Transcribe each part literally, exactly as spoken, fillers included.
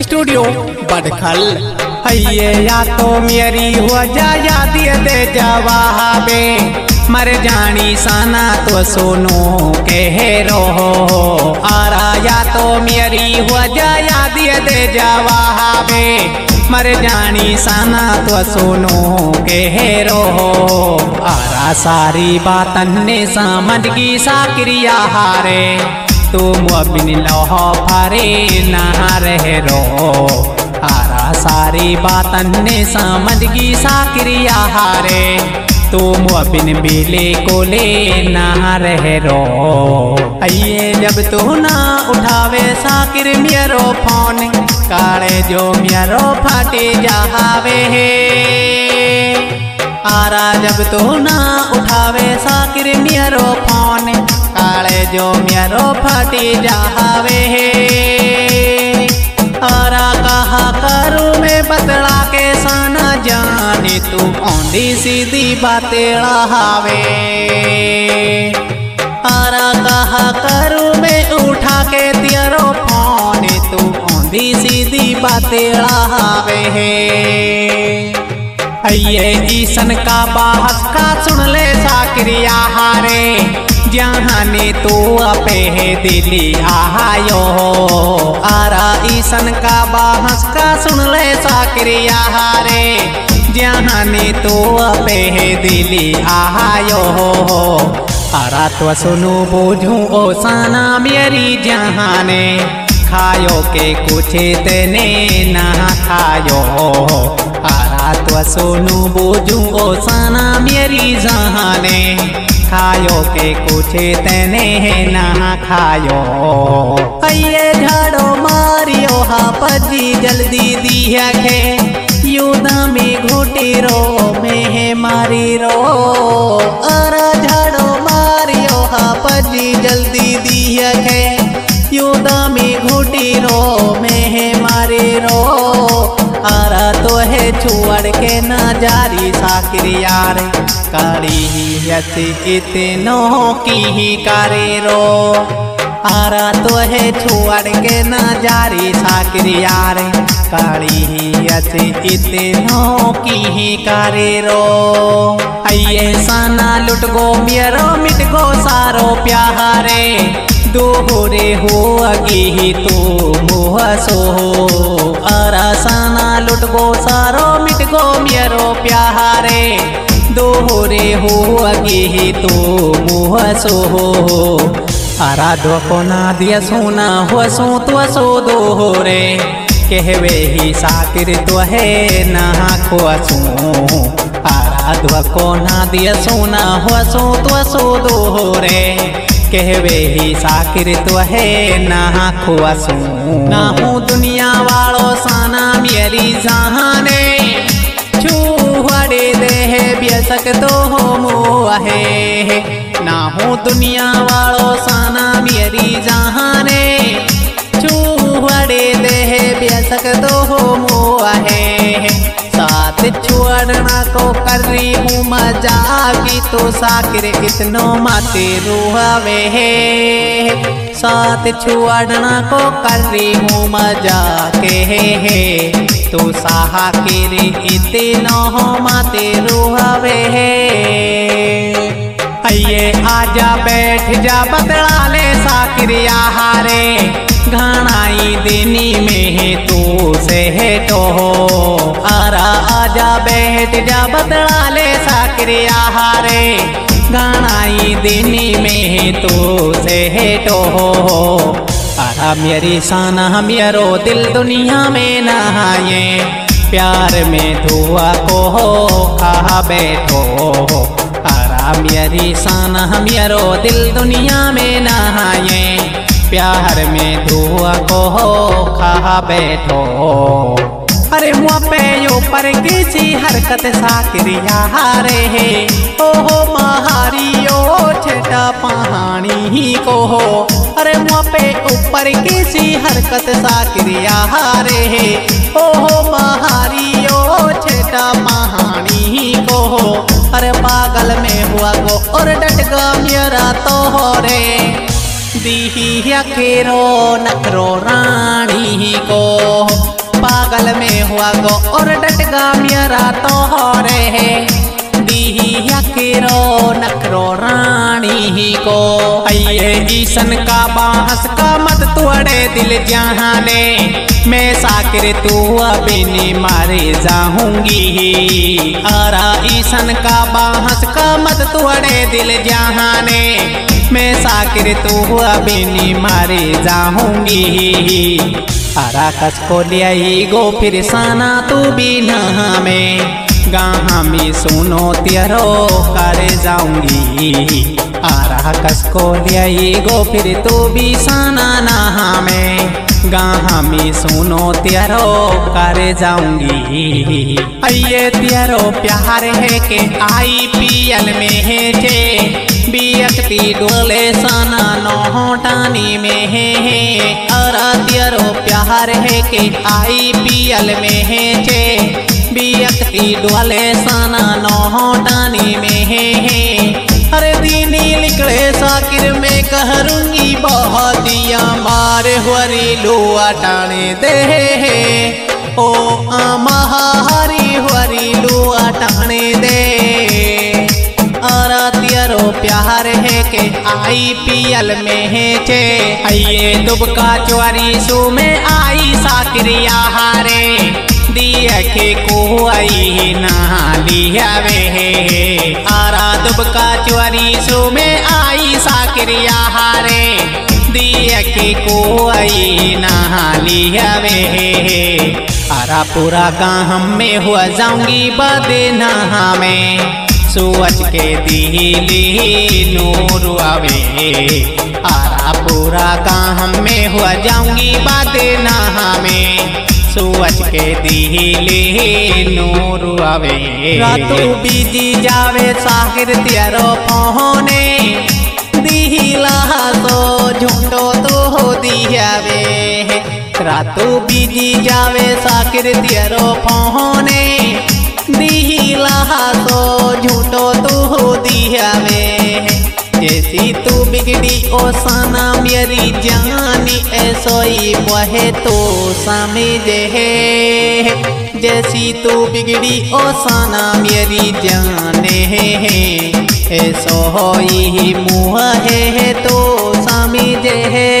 Studio बदखल है या तो मेरी हो जा याद दे जवाबे मर जानी साना तो सुनो कह रहो आरा या तो मेरी हो जा याद दे जवाबे मर जानी साना तो सुनो कह रहो आरा सारी बातन ने समझ की साक्रिया हारे तुम बिन लोह फारे नहा रहे रो आरा सारी बातन ने समझ की साक्रिया हारे तुम बिन बिले को ले नहा रहे रो आइए जब तू ना उठावे साकिर मेरो फोन काले जो मेरो फाटे जहावे है आरा जब तू ना उठावे साकिर मेरो फोन काले जो मेरो फाटी जावे है आरा कहा करूँ मैं बतला के साना जाने तू औंधी सीधी बातें हावे आरा कहा करूँ मैं उठा के तेरो फोन तू औंधी सीधी बातें हावे है ये ईसन का बाहस का सुन ले साक्रिया हारे जहाँ ने तो अपे है दिली आयो आरा ईसन का बाहस का सुन ले साक्रिया हारे जहाँ ने तो अपे है दिली आयो आरा तो सुनो बोझू ओ साना मेरी जहाँ ने खायो के कुछ तेने ना खायो आरा तो सुनो बोझू ओ साना मेरी जहाँ ने खायो के कुछ तेने ना खायो आइए झाड़ो मारियो हा पजी जल्दी दिया के युदा में घोटे रो में मारी रो आरा झाड़ो मारियो हा पजी जल्दी दिया के युदा में घोटे रो में मारी रो आरा तो है छुअड़ के ना जारी साक्रिया रे काली यसी इतनो की ही करे रो आरा तो है छुअड़ के ना जारी साक्रिया रे काली यसी इतनो की ही करे रो आइए साना लुट गो मेरो मिट गो सारो प्यारे दोहरे हो अगी ही तो मोह सो आरा साना लुट गो सारो मिट गो मेरो प्यारे दोहरे हो अगी ही तो मोह सो आरा दो को ना दिया सोना हो सो तो सो दोहरे कहवे ही साकिर तो है ना खोसो आरा दो को ना दिया सोना हो सो तो सो दोहरे कहवे ही साकिर तो है ना खुआसू ना हूँ दुनिया वालों साना मेरी जहाने छुड़े दे है बेसक तो हो मोहे ना हूँ दुनिया वालों साना मेरी जहाने छुड़े दे है बेसक तो हो मोहे साथ छोड़ना को कर रही हूँ मजाकी तो साकिर इतनो माते रुहावे है साथ छोड़ना को कर रही हूँ मजाके है तो साकिर इतनो माते रुहावे है आइए आजा बैठ जा बतला ले साक्रिया हारे घानाई देनी में है तो से है तो आरा आजा बैठ जा बतला ले साक्रिया हारे घानाई देनी में है तो से है तो आरा मेरी साना मेरो दिल दुनिया में नहाए प्यार में धुआ को हो खा बैठो आरा मेरी साना मेरो दिल दुनिया में नहाए प्यार में धुआ को हो खा बैठो अरे मुँह पे यो पर किसी हरकत साक्रिया हारे है ओहो महारियो छेटा पहाड़ी ही को हो अरे मुँह पे ऊपर किसी हरकत साक्रिया हारे है ओहो महारियो छेटा पहाड़ी ही को हो अरे पागल में हुआ गो और डट गा मेरा तो हो रे दिया केरो नखरो रानी को पागल में हुआ गो और डटगा मेरा तोहरे दिया केरो नखरो रानी को। अये ईसन का बांस का मत तोड़े दिल जहाने मैं साकिर तू अबिनी मारे जाऊंगी। आरा ईसन का बांस का मत तोड़े दिल जहाने मैं साकिर तू अबिनी मारे जाऊंगी। आरा कस को लियाई गो फिर साना तू बिना में गाहा में सुनो तेरो करे जाऊंगी। आरा कस को लियाई गो फिर तू भी साना नहा में गाहा में सुनो तेरो करे जाऊंगी। अये तेरो प्यार है के आई पी एल में है थे बियकती डोले सना नौटानी में है। अरा तेरो प्यार है के आई पी एल में है थे बियकती डोले सना नौटानी में है। अरे दीनी निकले साकिर में कहरूंगी बहुत दिया मारे हुरी लुआ टाने दे ओ अमहारी हुरी लुआ टाने दे। आरा तेरो प्यार है के आई पी एल में है चे अये दुबका चुआरी सू में आई साकिरिया हारे दिया के को आई नहा लिया वे। आरा दुबका चुआरी सू में आई साकिरिया हारे दिया के को आई नहा लिया वे। आरा पूरा गाँव में हुआ जाऊंगी बदे नहा में सोच के दिली नूर आवे। आरा पूरा गाँव में हुआ जाऊंगी बादे नहा में सोच के दिली नूर आवे। रातू बीजी जावे साकिर तेरो पहुने दिला तो झूठो तो दियावे। रातू बीजी जावे साकिर तेरो पहुने दिला तो झूठो तो दियावे। जैसी तू बिगड़ी ओ सना मेरी जानी ऐसोई बहे तो समझे है। जैसी तू बिगड़ी ओ सना मेरी जाने ऐसो ही मुँह है तो समझे है।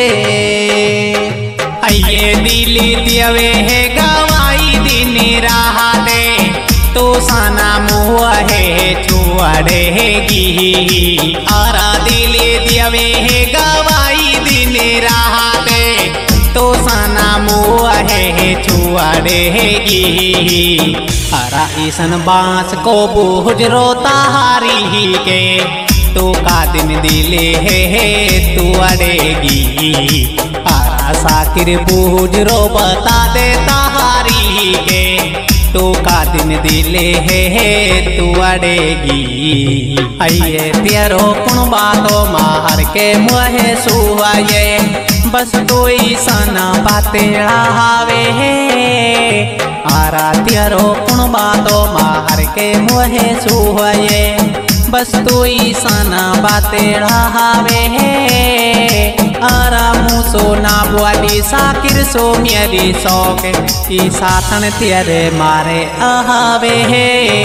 अये दिली दियवे है गवाई दिन रहा दे तो साना मुँह है छुआड़ेगी। आरा दिले दियवे है गवाई दिन रहा दे तो साना मुँह है छुआड़ेगी। आरा ईसन बांस को बुझरो ताहारी के तो का दिन दिले है तू अड़ेगी। आरा साकिर बुझरो बता दे ताहारी के तो का दिन दिले है तू अड़ेगी। अये तेरो कुण बातो मार के मुहे सुहाये बस कोई सना बाते हावे है। आरा तेरो कुण बातो मार के मुहे सुहाये बस कोई सना बाते हावे है। आरा मुसो ना बुआली साकिर सो मेरी शौक की साथन तेरे मारे आवे है।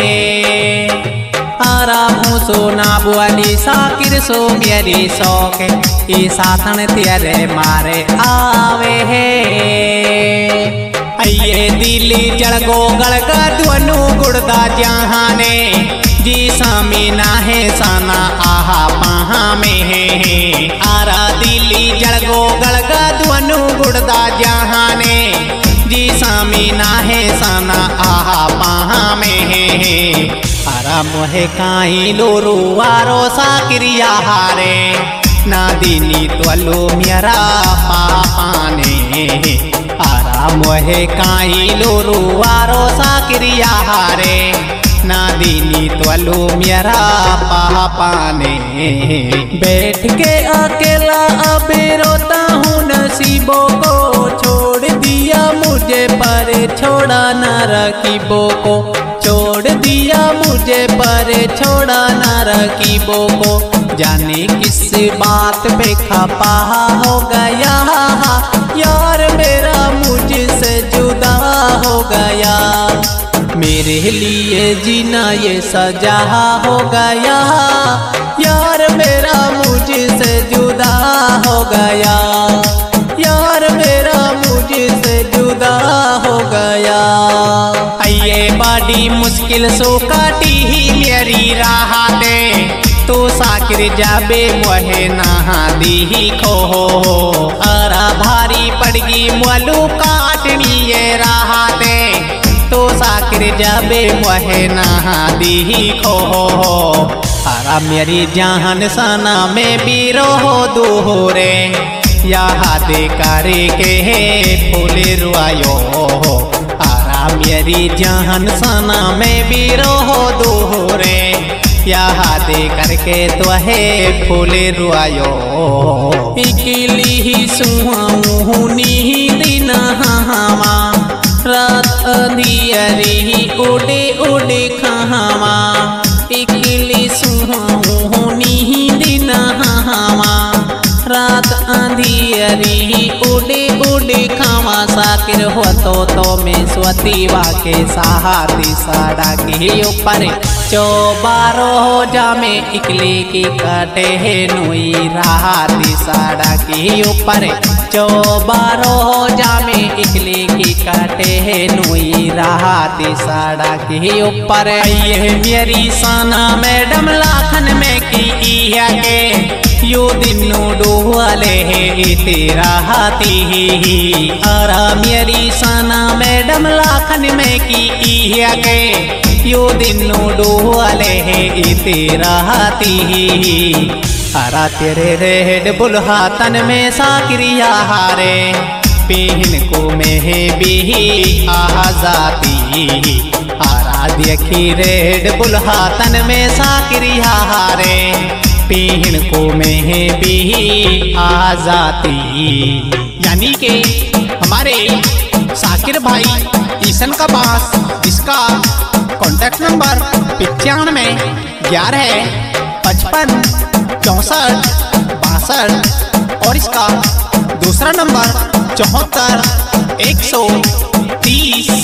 आरा मुसो ना बुआली साकिर सो मेरी शौक की साथन तेरे मारे आवे है। अये दिली जड़गो गड़गा दुनु गुड़दा जहाने जी सामी ना है साना आहा पहा में है। आरा दिली जड़गो गड़गा दुनु गुड़दा जहाने जी सामी ना है साना आहा पहा में है। आरा मोहे काई लोरू वारो साकिरिया हारे ना दीनी त्वलो मेरा पापाने। आरा मोहे काई लोरू वारो साकिरिया हारे ना दीनी त्वलो मेरा पापाने। बैठ के अकेला अबे रोता हूँ नसीबों को छोड़ दिया मुझे पर छोड़ा न रकीबों को छोड़ दिया मुझे पर छोड़ा न रकीबों को। जाने किस बात पे खपा हो गया, यार मेरा मुझसे जुदा हो गया। मेरे लिए जीना ये सजा हो गया, यार मेरा मुझसे जुदा हो गया, यार मेरा मुझसे जुदा हो गया। ये बड़ी मुश्किल सो काटी ही मेरी राहते, तो साकिर जाबे मोहे नहा दी खो। अरा भारी पड़गी मोलू काटनी ये राहते, तो साकिर जाबे मोहे नहा दी खो। अरा मेरी जान सना में भी रहो दोहरे, याद करे के फूले रुआयो। आरा मेरी जान सना में भी रहो दोहरे, याद करके तो है फूले रुआयो। इकली ही सुहाऊनी दिन हवा, रात अंधियरी उड़े उड़े खहवा। इकली सुहाऊनी दिन हवा, रात अंधियरी उड़े उड़े खावा। साकिर हो तो तो में स्वतीवा के सहाती साड़ा के ऊपर चौबारो हो जामे इकली की कटे है नुई राहती साड़ा के ऊपर चौबारो हो जामे इकली की कटे है नुई राहती साड़ा के ऊपर। ये मेरी साना मैडम लाखन में की इया के, यो दिनू डोले है तेरा हाथी। अरा मेरी साना मैडम लाखन में की इया के, यो दिनू डोले है तेरा हाथी। अरा तेरे रेड बुल्हा तन में साकिरिया हारे, पहन को में है भी आजाती। अरा देखी रेड बुल्हा तन में साकिरिया हारे, पहन को में है भी आजाती। यानी के हमारे साकिर भाई ईसन का पास, जिसका कॉन्टैक्ट नंबर पचानवे ग्यारह पचपन चौंसठ बासठ और इसका दूसरा नंबर चौहत्तर एक सौ तीस